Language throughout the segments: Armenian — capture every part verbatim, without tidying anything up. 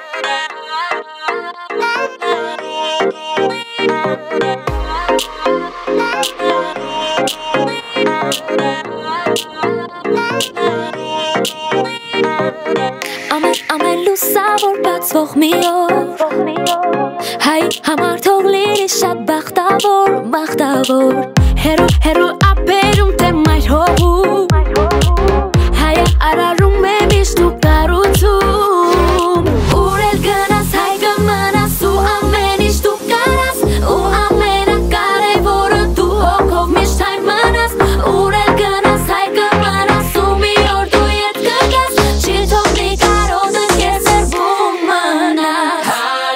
Ամեն լուսավոր բացվող մի օր Հայ համար թող լինի շատ բախտավոր, բախտավոր Հերու, հերու ապերում թե մայր հողում Հայը արարում է միշտ ու կարուցում Ուր էլ գնաս հայ կմնաս ու ամեն ինչ դու կարաս Ու ամենակարևորը դու հոգով միշտ հայ մնաս Ուր էլ գնաս հայ կմնաս ու մի օր դու ետ կգաս Չի թողնի կարոտը կեզ երբում մնաս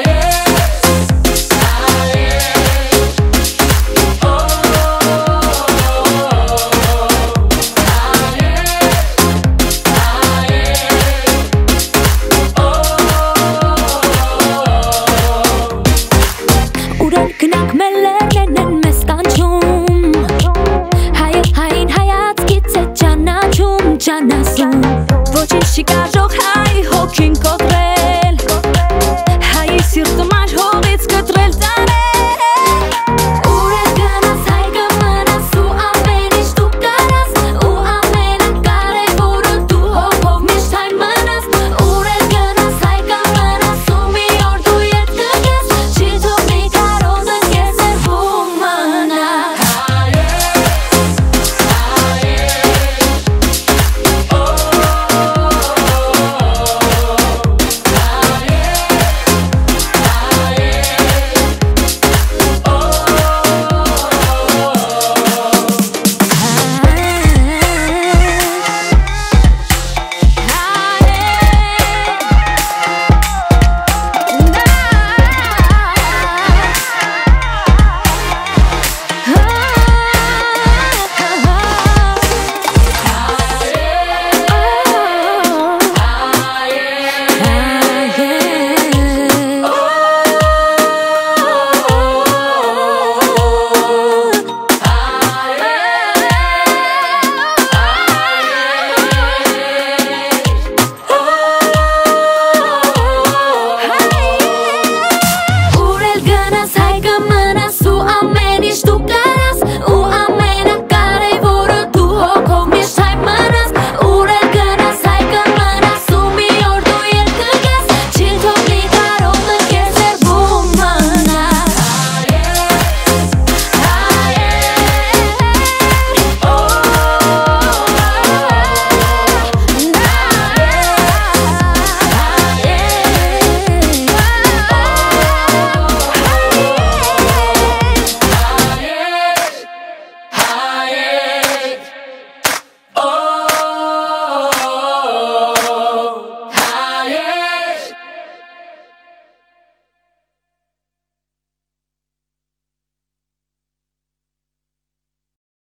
Գնանք մելերն են մեզ կանչում Հայը հային հայացքից է ճանաչում Ճանաս